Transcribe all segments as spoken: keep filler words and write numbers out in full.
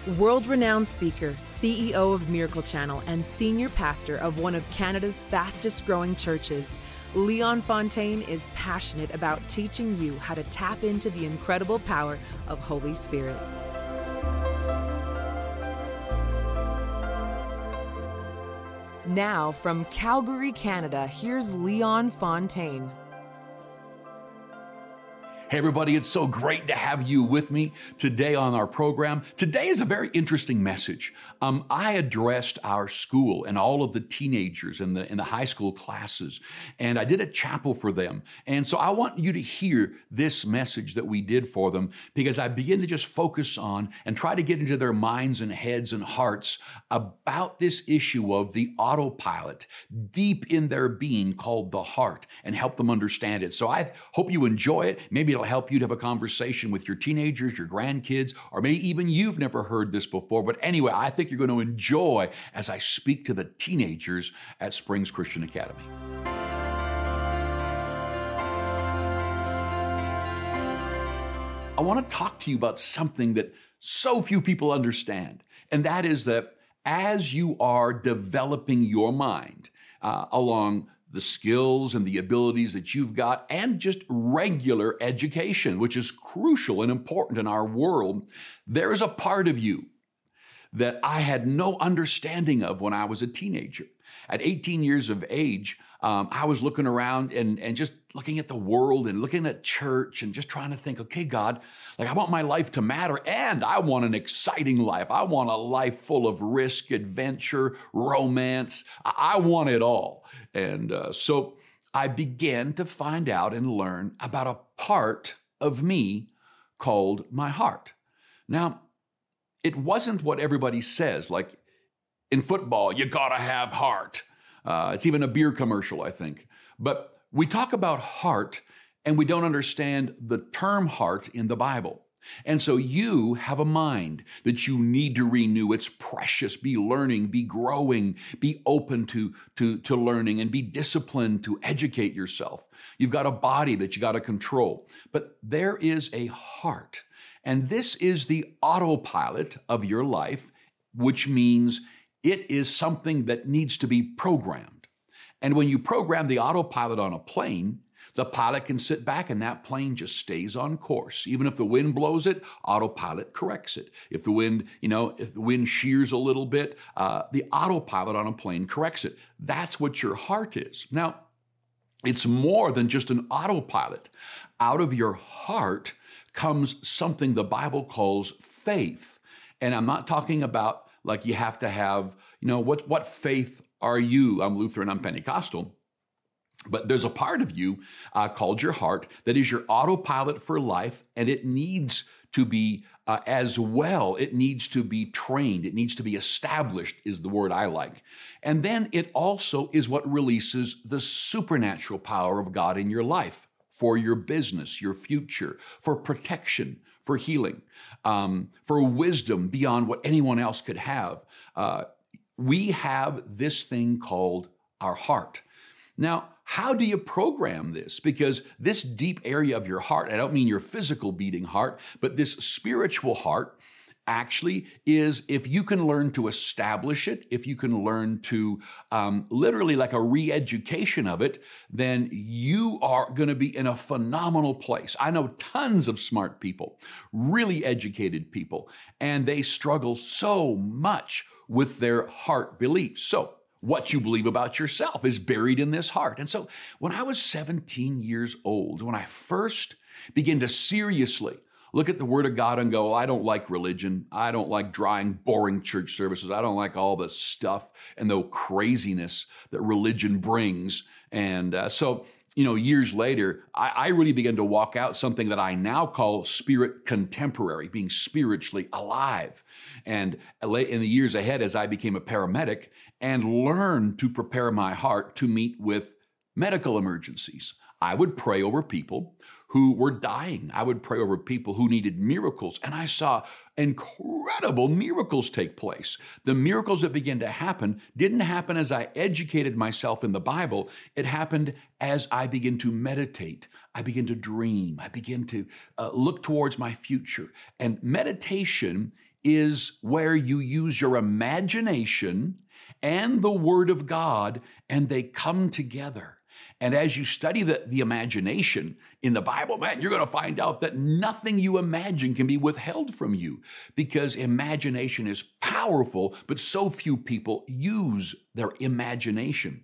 World-renowned speaker, C E O of Miracle Channel, and senior pastor of one of Canada's fastest-growing churches, Leon Fontaine is passionate about teaching you how to tap into the incredible power of Holy Spirit. Now, from Calgary, Canada, here's Leon Fontaine. Hey everybody, it's so great to have you with me today on our program. Today is a very interesting message. Um, I addressed our school and all of the teenagers in the in the high school classes, and I did a chapel for them. And so I want you to hear this message that we did for them, because I begin to just focus on and try to get into their minds and heads and hearts about this issue of the autopilot deep in their being called the heart, and help them understand it. So I hope you enjoy it. Maybe it'll help you to have a conversation with your teenagers, your grandkids, or maybe even you've never heard this before. But anyway, I think you're going to enjoy as I speak to the teenagers at Springs Christian Academy. I want to talk to you about something that so few people understand, and that is that as you are developing your mind uh, along the skills and the abilities that you've got, and just regular education, which is crucial and important in our world, there is a part of you that I had no understanding of when I was a teenager. At eighteen years of age, um, I was looking around and, and just looking at the world and looking at church and just trying to think, okay, God, like I want my life to matter, and I want an exciting life. I want a life full of risk, adventure, romance. I, I want it all. And uh, so I began to find out and learn about a part of me called my heart. Now, it wasn't what everybody says, like in football, you gotta have heart. Uh, it's even a beer commercial, I think. But we talk about heart and we don't understand the term heart in the Bible. And so you have a mind that you need to renew. It's precious. Be learning, be growing, be open to, to, to learning, and be disciplined to educate yourself. You've got a body that you got to control. But there is a heart. And this is the autopilot of your life, which means it is something that needs to be programmed. And when you program the autopilot on a plane, the pilot can sit back and that plane just stays on course. Even if the wind blows it, autopilot corrects it. If the wind, you know, if the wind shears a little bit, uh, the autopilot on a plane corrects it. That's what your heart is. Now, it's more than just an autopilot. Out of your heart comes something the Bible calls faith. And I'm not talking about like you have to have, you know, what, what faith are you? I'm Lutheran, I'm Pentecostal. But there's a part of you uh, called your heart that is your autopilot for life, and it needs to be uh, as well. It needs to be trained. It needs to be established is the word I like. And then it also is what releases the supernatural power of God in your life for your business, your future, for protection, for healing, um, for wisdom beyond what anyone else could have. Uh, we have this thing called our heart. Now, how do you program this? Because this deep area of your heart, I don't mean your physical beating heart, but this spiritual heart actually is, if you can learn to establish it, if you can learn to um, literally like a re-education of it, then you are going to be in a phenomenal place. I know tons of smart people, really educated people, and they struggle so much with their heart beliefs. So what you believe about yourself is buried in this heart. And so when I was seventeen years old, when I first began to seriously look at the Word of God and go, well, I don't like religion. I don't like dry, boring church services. I don't like all the stuff and the craziness that religion brings. And uh, so, you know, years later, I, I really began to walk out something that I now call spirit contemporary, being spiritually alive. And in the years ahead, as I became a paramedic and learned to prepare my heart to meet with medical emergencies, I would pray over people who were dying. I would pray over people who needed miracles. And I saw incredible miracles take place. The miracles that began to happen didn't happen as I educated myself in the Bible. It happened as I began to meditate. I began to dream. I began to uh, look towards my future. And meditation is where you use your imagination and the Word of God, and they come together. And as you study the, the imagination in the Bible, man, you're going to find out that nothing you imagine can be withheld from you, because imagination is powerful, but so few people use their imagination.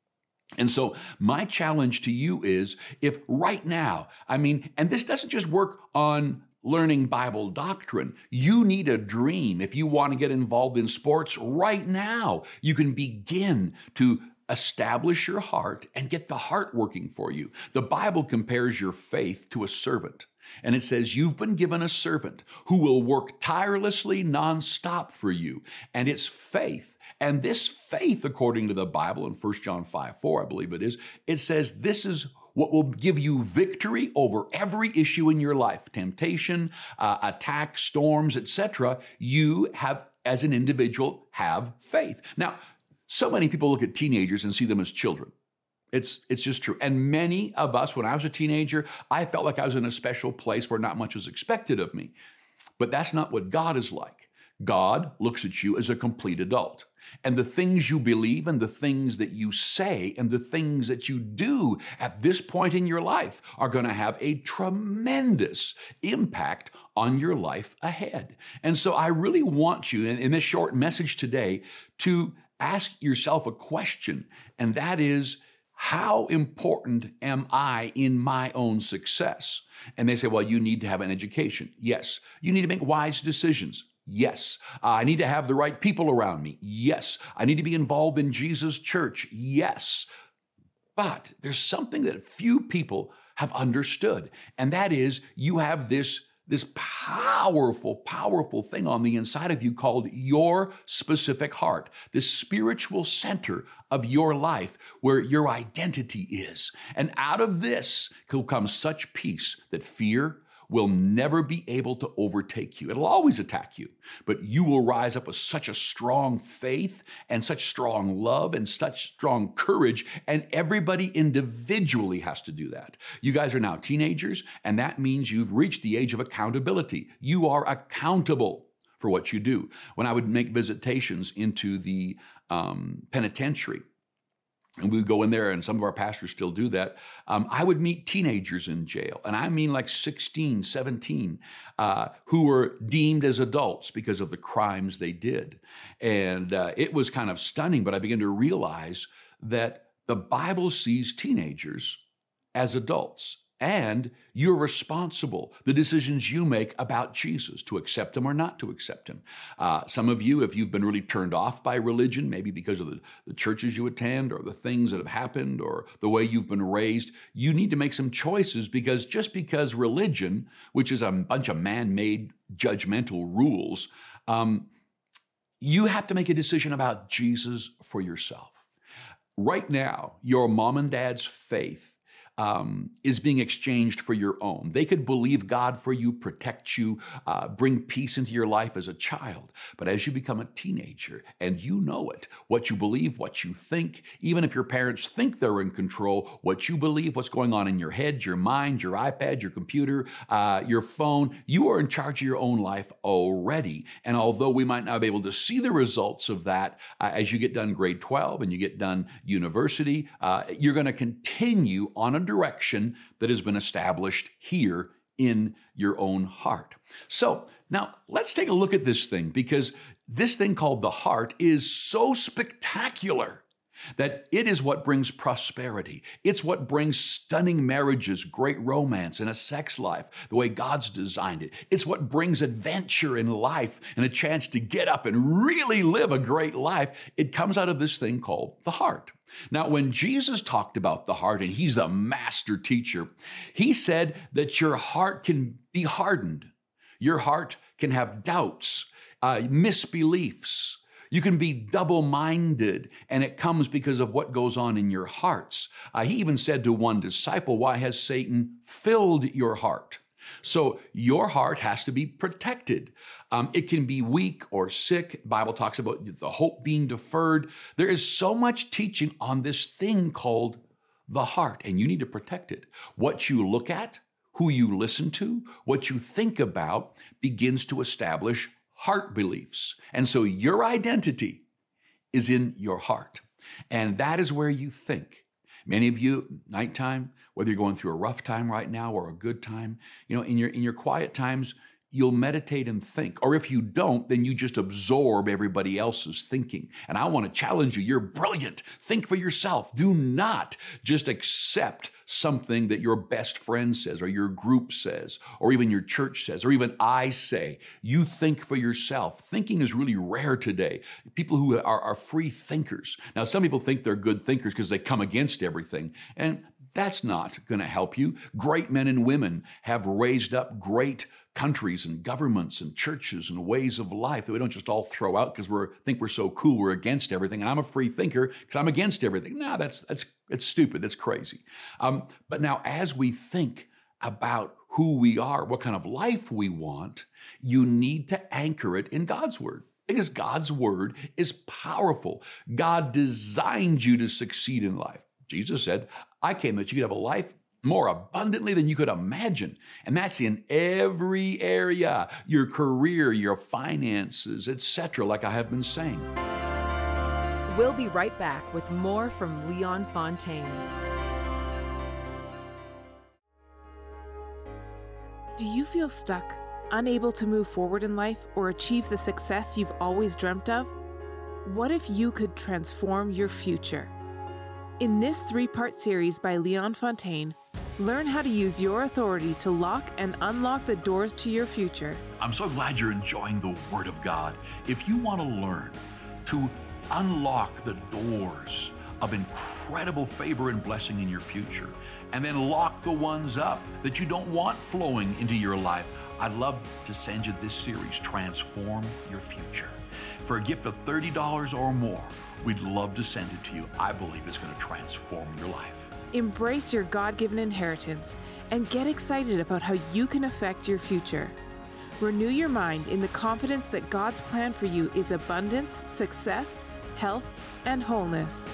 And so my challenge to you is, if right now, I mean, and this doesn't just work on learning Bible doctrine. You need a dream. If you want to get involved in sports right now, you can begin to establish your heart and get the heart working for you. The Bible compares your faith to a servant. And it says, you've been given a servant who will work tirelessly nonstop for you. And it's faith. And this faith, according to the Bible in First John five four, I believe it is, it says this is what will give you victory over every issue in your life, temptation, uh, attack, storms, et cetera. You have, as an individual, have faith. Now, so many people look at teenagers and see them as children. It's, it's just true. And many of us, when I was a teenager, I felt like I was in a special place where not much was expected of me. But that's not what God is like. God looks at you as a complete adult. And the things you believe and the things that you say and the things that you do at this point in your life are going to have a tremendous impact on your life ahead. And so I really want you, in, in this short message today, to ask yourself a question, and that is, how important am I in my own success? And they say, well, you need to have an education. Yes. You need to make wise decisions. Yes. Uh, I need to have the right people around me. Yes. I need to be involved in Jesus' church. Yes. But there's something that few people have understood, and that is you have this This powerful, powerful thing on the inside of you called your specific heart, this spiritual center of your life where your identity is. And out of this will come such peace that fear will never be able to overtake you. It'll always attack you, but you will rise up with such a strong faith and such strong love and such strong courage, and everybody individually has to do that. You guys are now teenagers, and that means you've reached the age of accountability. You are accountable for what you do. When I would make visitations into the um, penitentiary, and we would go in there, and some of our pastors still do that. Um, I would meet teenagers in jail, and I mean like sixteen, seventeen, uh, who were deemed as adults because of the crimes they did. And uh, it was kind of stunning, but I began to realize that the Bible sees teenagers as adults, and you're responsible, the decisions you make about Jesus, to accept him or not to accept him. Uh, some of you, if you've been really turned off by religion, maybe because of the, the churches you attend or the things that have happened or the way you've been raised, you need to make some choices, because just because religion, which is a bunch of man-made judgmental rules, um, you have to make a decision about Jesus for yourself. Right now, your mom and dad's faith Um, is being exchanged for your own. They could believe God for you, protect you, uh, bring peace into your life as a child. But as you become a teenager, and you know it, what you believe, what you think, even if your parents think they're in control, what you believe, what's going on in your head, your mind, your iPad, your computer, uh, your phone, you are in charge of your own life already. And although we might not be able to see the results of that uh, as you get done grade twelve and you get done university, uh, you're going to continue on a direction that has been established here in your own heart. So now let's take a look at this thing, because this thing called the heart is so spectacular that it is what brings prosperity. It's what brings stunning marriages, great romance, and a sex life, the way God's designed it. It's what brings adventure in life and a chance to get up and really live a great life. It comes out of this thing called the heart. Now, when Jesus talked about the heart, and he's the master teacher, he said that your heart can be hardened. Your heart can have doubts, uh, misbeliefs. You can be double-minded, and it comes because of what goes on in your hearts. Uh, he even said to one disciple, why has Satan filled your heart? So your heart has to be protected. Um, it can be weak or sick. The Bible talks about the hope being deferred. There is so much teaching on this thing called the heart, and you need to protect it. What you look at, who you listen to, what you think about begins to establish heart beliefs. And so your identity is in your heart. And that is where you think. Many of you, nighttime, whether you're going through a rough time right now or a good time, you know, in your in your quiet times, you'll meditate and think. Or if you don't, then you just absorb everybody else's thinking. And I want to challenge you. You're brilliant. Think for yourself. Do not just accept something that your best friend says or your group says or even your church says or even I say. You think for yourself. Thinking is really rare today. People who are, are free thinkers. Now, some people think they're good thinkers because they come against everything. And that's not going to help you. Great men and women have raised up great countries and governments and churches and ways of life that we don't just all throw out because we think we're so cool, we're against everything. And I'm a free thinker because I'm against everything. No, that's that's it's stupid. That's crazy. Um, but now, as we think about who we are, what kind of life we want, you need to anchor it in God's word. Because God's word is powerful. God designed you to succeed in life. Jesus said, I came that you could have a life more abundantly than you could imagine. And that's in every area, your career, your finances, et cetera, like I have been saying. We'll be right back with more from Leon Fontaine. Do you feel stuck, unable to move forward in life or achieve the success you've always dreamt of? What if you could transform your future? In this three-part series by Leon Fontaine, learn how to use your authority to lock and unlock the doors to your future. I'm so glad you're enjoying the Word of God. If you want to learn to unlock the doors of incredible favor and blessing in your future, and then lock the ones up that you don't want flowing into your life, I'd love to send you this series, Transform Your Future. For a gift of thirty dollars or more, we'd love to send it to you. I believe it's going to transform your life. Embrace your God-given inheritance and get excited about how you can affect your future. Renew your mind in the confidence that God's plan for you is abundance, success, health, and wholeness.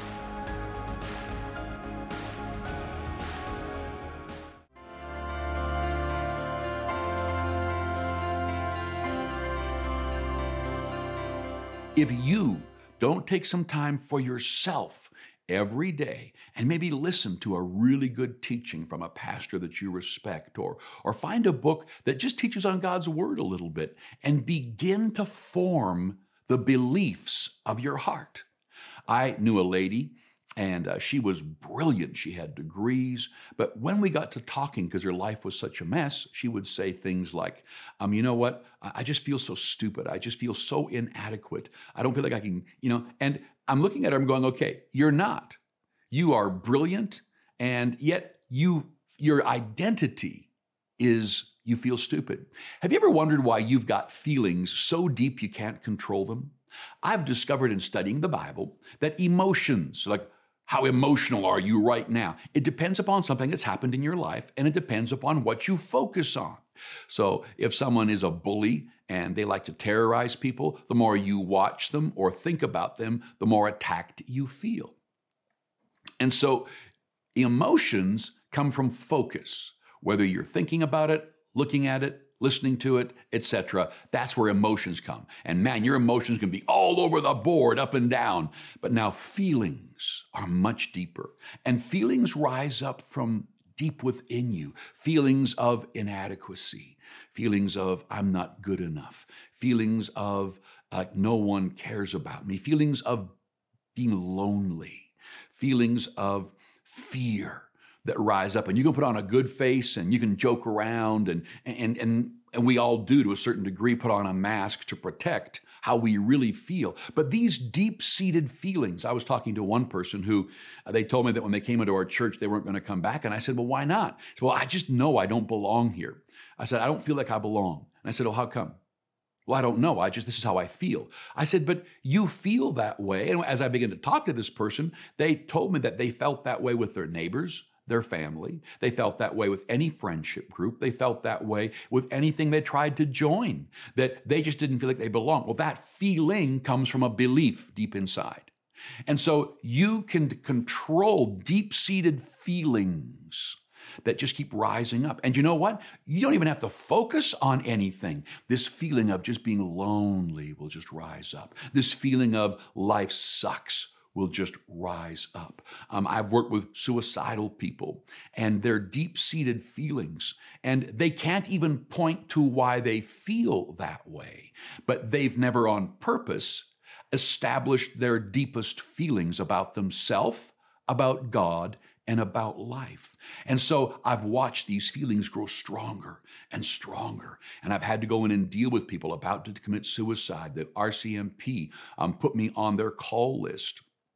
If you don't take some time for yourself every day and maybe listen to a really good teaching from a pastor that you respect, or, or find a book that just teaches on God's word a little bit and begin to form the beliefs of your heart. I knew a lady and uh, she was brilliant. She had degrees. But when we got to talking, because her life was such a mess, she would say things like, um, you know what? I, I just feel so stupid. I just feel so inadequate. I don't feel like I can, you know, and I'm looking at her, I'm going, okay, you're not. You are brilliant, and yet you, your identity is you feel stupid. Have you ever wondered why you've got feelings so deep you can't control them? I've discovered in studying the Bible that emotions, like how emotional are you right now? It depends upon something that's happened in your life, and it depends upon what you focus on. So if someone is a bully and they like to terrorize people, the more you watch them or think about them, the more attacked you feel. And so emotions come from focus, whether you're thinking about it, looking at it, listening to it, et cetera. That's where emotions come. And man, your emotions can be all over the board, up and down. But now feelings are much deeper. And feelings rise up from deep within you. Feelings of inadequacy, feelings of I'm not good enough, feelings of uh, no one cares about me, feelings of being lonely, feelings of fear that rise up. And you can put on a good face and you can joke around, and and and and we all do to a certain degree put on a mask to protect how we really feel. But these deep-seated feelings, I was talking to one person who uh, they told me that when they came into our church, they weren't going to come back. And I said, well, why not? He said, well, I just know I don't belong here. I said, I don't feel like I belong. And I said, well, how come? Well, I don't know. I just, this is how I feel. I said, but you feel that way. And as I began to talk to this person, they told me that they felt that way with their neighbors, their family. They felt that way with any friendship group. They felt that way with anything they tried to join, that they just didn't feel like they belonged. Well, that feeling comes from a belief deep inside. And so you can control deep-seated feelings that just keep rising up. And you know what? You don't even have to focus on anything. This feeling of just being lonely will just rise up. This feeling of life sucks will just rise up. Um, I've worked with suicidal people and their deep-seated feelings, and they can't even point to why they feel that way, but they've never on purpose established their deepest feelings about themselves, about God, and about life. And so I've watched these feelings grow stronger and stronger. And I've had to go in and deal with people about to commit suicide. The R C M P um, put me on their call list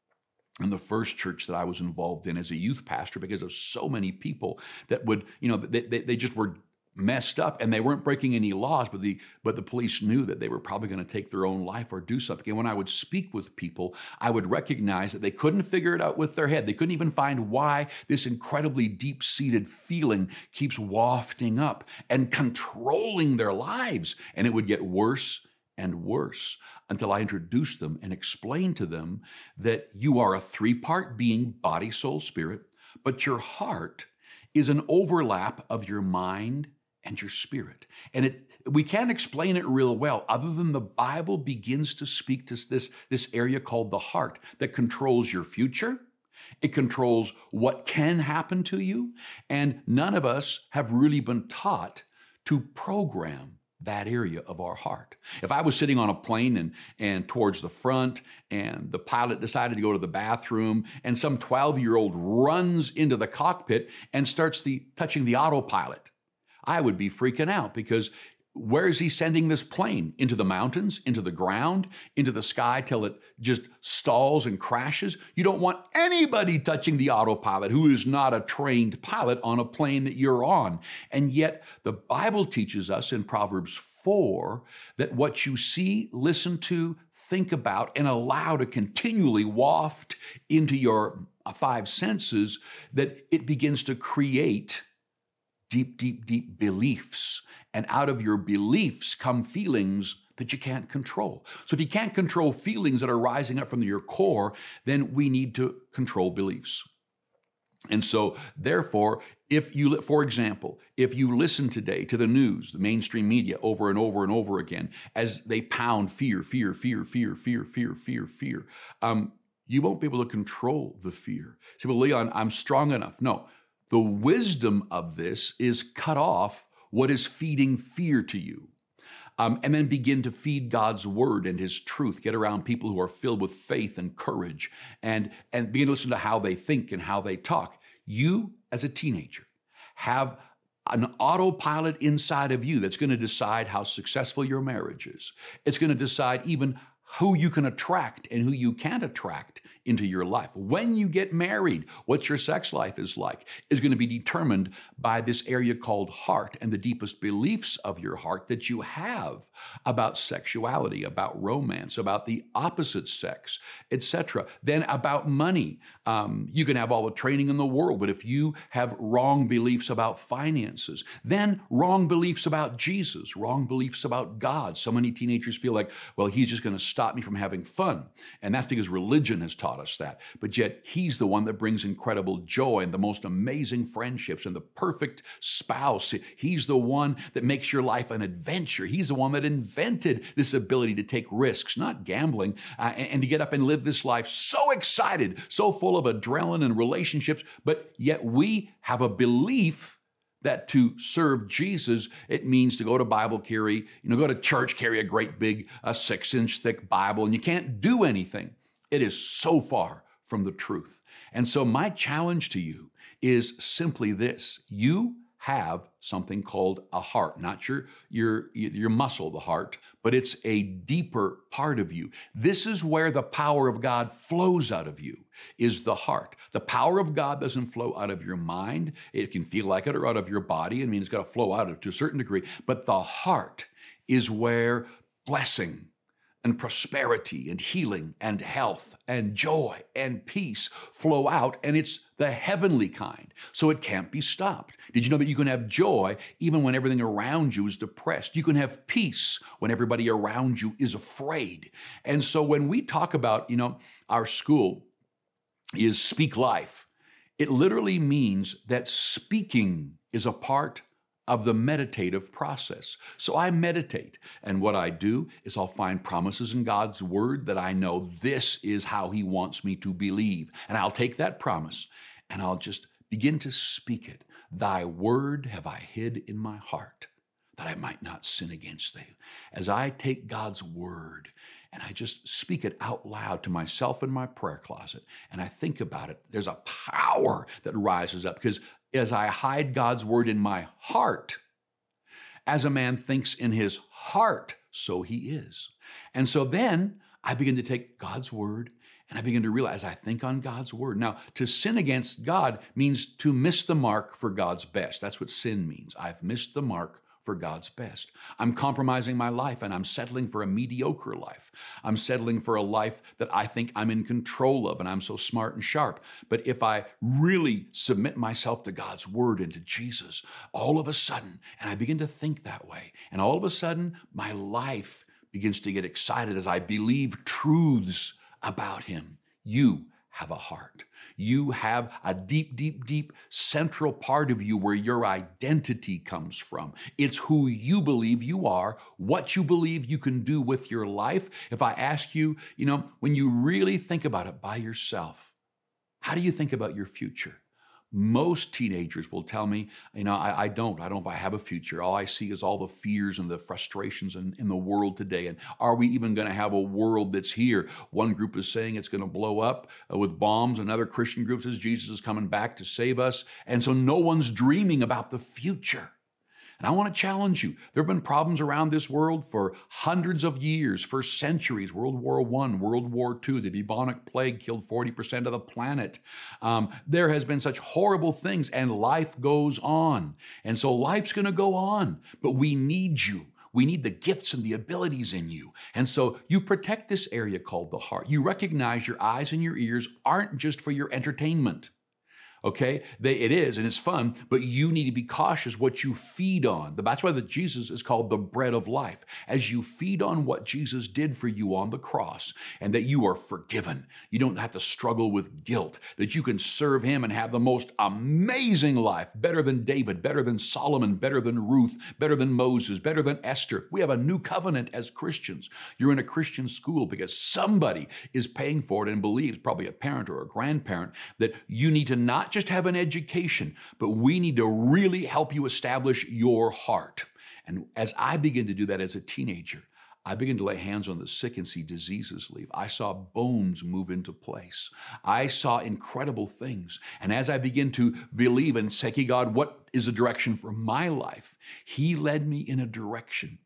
in the first church that I was involved in as a youth pastor, because of so many people that would, you know, they, they, they just were messed up, and they weren't breaking any laws, but the but the police knew that they were probably going to take their own life or do something. And when I would speak with people, I would recognize that they couldn't figure it out with their head. They couldn't even find why this incredibly deep-seated feeling keeps wafting up and controlling their lives. And it would get worse and worse until I introduced them and explained to them that you are a three-part being, body, soul, spirit, but your heart is an overlap of your mind and your spirit. And it we can't explain it real well other than the Bible begins to speak to this, this area called the heart that controls your future. It controls what can happen to you. And none of us have really been taught to program that area of our heart. If I was sitting on a plane and, and towards the front, and the pilot decided to go to the bathroom, and some twelve-year-old runs into the cockpit and starts the touching the autopilot, I would be freaking out, because where is he sending this plane? Into the mountains, into the ground, into the sky till it just stalls and crashes? You don't want anybody touching the autopilot who is not a trained pilot on a plane that you're on. And yet the Bible teaches us in Proverbs four that what you see, listen to, think about, and allow to continually waft into your five senses, that it begins to create deep, deep, deep beliefs. And out of your beliefs come feelings that you can't control. So if you can't control feelings that are rising up from your core, then we need to control beliefs. And so therefore, if you, for example, if you listen today to the news, the mainstream media over and over and over again, as they pound fear, fear, fear, fear, fear, fear, fear, fear, um, you won't be able to control the fear. Say, well, Leon, I'm strong enough. No. The wisdom of this is cut off what is feeding fear to you, um, and then begin to feed God's word and his truth. Get around people who are filled with faith and courage, and, and begin to listen to how they think and how they talk. You, as a teenager, have an autopilot inside of you that's going to decide how successful your marriage is. It's going to decide even who you can attract and who you can't attract into your life. When you get married, what your sex life is like is going to be determined by this area called heart and the deepest beliefs of your heart that you have about sexuality, about romance, about the opposite sex, et cetera. Then about money. Um, you can have all the training in the world, but if you have wrong beliefs about finances, then wrong beliefs about Jesus, wrong beliefs about God. So many teenagers feel like, well, he's just going to stop me from having fun. And that's because religion has taught us that. But yet he's the one that brings incredible joy and the most amazing friendships and the perfect spouse. He's the one that makes your life an adventure. He's the one that invented this ability to take risks, not gambling, uh, and, and to get up and live this life so excited, so full of adrenaline and relationships. But yet we have a belief that to serve Jesus, it means to go to Bible carry, you know, go to church, carry a great big uh, six-inch thick Bible, and you can't do anything. It is so far from the truth. And so my challenge to you is simply this. You have something called a heart, not your, your, your muscle, the heart, but it's a deeper part of you. This is where the power of God flows out of you, is the heart. The power of God doesn't flow out of your mind. It can feel like it, or out of your body. I mean, it's got to flow out of it to a certain degree, but the heart is where blessing and prosperity and healing and health and joy and peace flow out, and it's the heavenly kind, so it can't be stopped. Did you know that you can have joy even when everything around you is depressed? You can have peace when everybody around you is afraid. And so when we talk about, you know, our school is Speak Life, It literally means that speaking is a part of the meditative process. So I meditate, and what I do is I'll find promises in God's word that I know this is how he wants me to believe. And I'll take that promise and I'll just begin to speak it. Thy word have I hid in my heart, that I might not sin against thee. As I take God's word and I just speak it out loud to myself in my prayer closet, and I think about it, there's a power that rises up, because as I hide God's word in my heart, as a man thinks in his heart, so he is. And so then I begin to take God's word and I begin to realize I think on God's word. Now, to sin against God means to miss the mark for God's best. That's what sin means. I've missed the mark for God's best. I'm compromising my life and I'm settling for a mediocre life. I'm settling for a life that I think I'm in control of and I'm so smart and sharp. But if I really submit myself to God's word and to Jesus, all of a sudden, and I begin to think that way, and all of a sudden, my life begins to get excited as I believe truths about him. You have a heart. You have a deep, deep, deep central part of you where your identity comes from. It's who you believe you are, what you believe you can do with your life. If I ask you, you know, when you really think about it by yourself, how do you think about your future? Most teenagers will tell me, you know, I, I don't. I don't know if I have a future. All I see is all the fears and the frustrations in, in the world today. And are we even going to have a world that's here? One group is saying it's going to blow up uh, with bombs. Another Christian group says Jesus is coming back to save us. And so no one's dreaming about the future. And I want to challenge you. There have been problems around this world for hundreds of years, for centuries. World War One, World War Two, the bubonic plague killed forty percent of the planet. Um, there has been such horrible things, and life goes on. And so life's going to go on, but we need you. We need the gifts and the abilities in you. And so you protect this area called the heart. You recognize your eyes and your ears aren't just for your entertainment. Okay, they, it is, and it's fun, but you need to be cautious what you feed on. That's why the Jesus is called the bread of life. As you feed on what Jesus did for you on the cross, and that you are forgiven, you don't have to struggle with guilt, that you can serve him and have the most amazing life, better than David, better than Solomon, better than Ruth, better than Moses, better than Esther. We have a new covenant as Christians. You're in a Christian school because somebody is paying for it and believes, probably a parent or a grandparent, that you need to not just have an education, but we need to really help you establish your heart. And as I begin to do that as a teenager, I began to lay hands on the sick and see diseases leave. I saw bones move into place. I saw incredible things. And as I begin to believe and say, hey, God, what is the direction for my life? He led me in a direction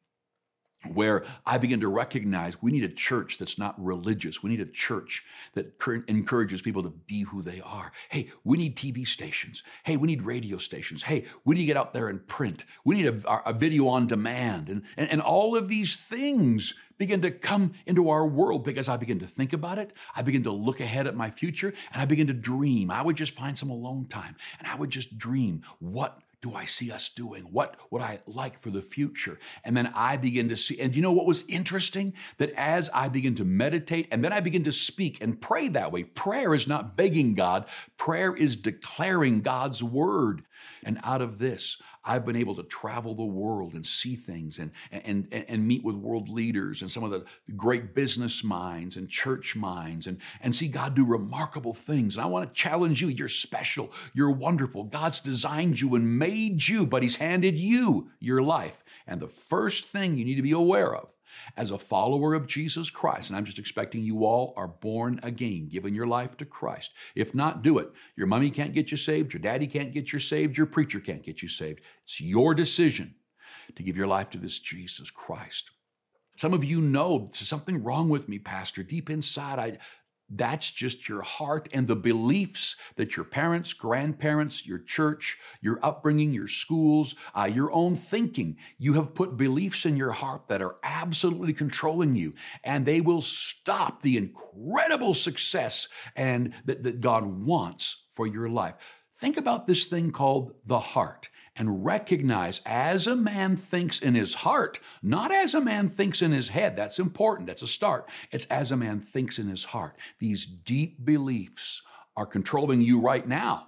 where I begin to recognize we need a church that's not religious. We need a church that encourages people to be who they are. Hey, we need T V stations. Hey, we need radio stations. Hey, we need to get out there and print. We need a, a video on demand. And, and, and all of these things begin to come into our world because I begin to think about it. I begin to look ahead at my future, and I begin to dream. I would just find some alone time, and I would just dream, what do I see us doing? What would I like for the future? And then I begin to see, and you know what was interesting? That as I begin to meditate and then I begin to speak and pray that way, prayer is not begging God, prayer is declaring God's word. And out of this, I've been able to travel the world and see things and, and, and, and meet with world leaders and some of the great business minds and church minds and, and see God do remarkable things. And I want to challenge you. You're special. You're wonderful. God's designed you and made you, but he's handed you your life. And the first thing you need to be aware of as a follower of Jesus Christ, and I'm just expecting you all are born again, giving your life to Christ. If not, do it. Your mommy can't get you saved. Your daddy can't get you saved. Your preacher can't get you saved. It's your decision to give your life to this Jesus Christ. Some of you know there's something wrong with me, Pastor. Deep inside, I... That's just your heart and the beliefs that your parents, grandparents, your church, your upbringing, your schools, uh, your own thinking. You have put beliefs in your heart that are absolutely controlling you, and they will stop the incredible success and that, that God wants for your life. Think about this thing called the heart. And recognize as a man thinks in his heart, not as a man thinks in his head. That's important. That's a start. It's as a man thinks in his heart. These deep beliefs are controlling you right now.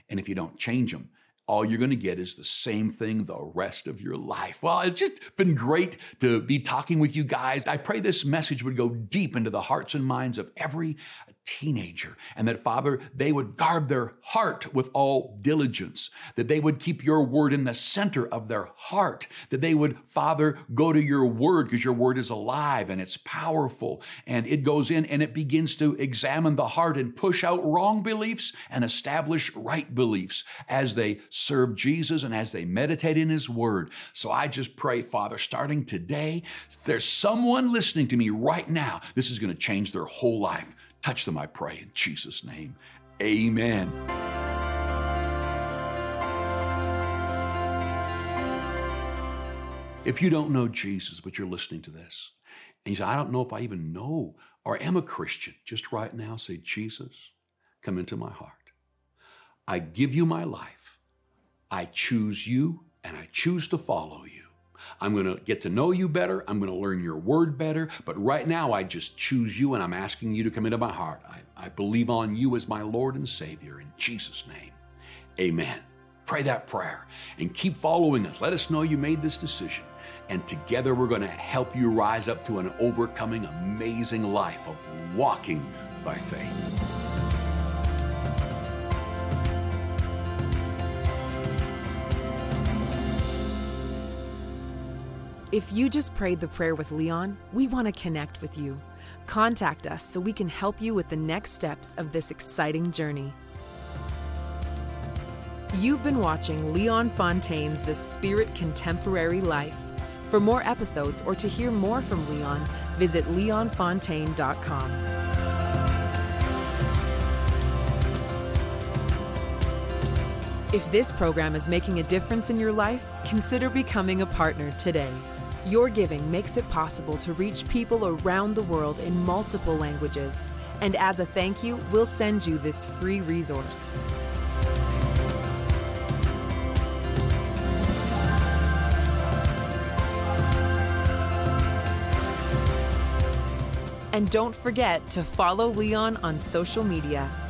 And if you don't change them, all you're going to get is the same thing the rest of your life. Well, it's just been great to be talking with you guys. I pray this message would go deep into the hearts and minds of every teenager, and that, Father, they would guard their heart with all diligence, that they would keep your word in the center of their heart, that they would, Father, go to your word because your word is alive and it's powerful, and it goes in and it begins to examine the heart and push out wrong beliefs and establish right beliefs as they serve Jesus and as they meditate in his word. So I just pray, Father, starting today, there's someone listening to me right now. This is going to change their whole life. Touch them, I pray, in Jesus' name. Amen. If you don't know Jesus, but you're listening to this, and you say, I don't know if I even know or am a Christian, just right now say, Jesus, come into my heart. I give you my life. I choose you, and I choose to follow you. I'm going to get to know you better. I'm going to learn your word better. But right now, I just choose you, and I'm asking you to come into my heart. I, I believe on you as my Lord and Savior. In Jesus' name, amen. Pray that prayer and keep following us. Let us know you made this decision. And together, we're going to help you rise up to an overcoming, amazing life of walking by faith. If you just prayed the prayer with Leon, we want to connect with you. Contact us so we can help you with the next steps of this exciting journey. You've been watching Leon Fontaine's The Spirit Contemporary Life. For more episodes or to hear more from Leon, visit leon fontaine dot com. If this program is making a difference in your life, consider becoming a partner today. Your giving makes it possible to reach people around the world in multiple languages. And as a thank you, we'll send you this free resource. And don't forget to follow Leon on social media.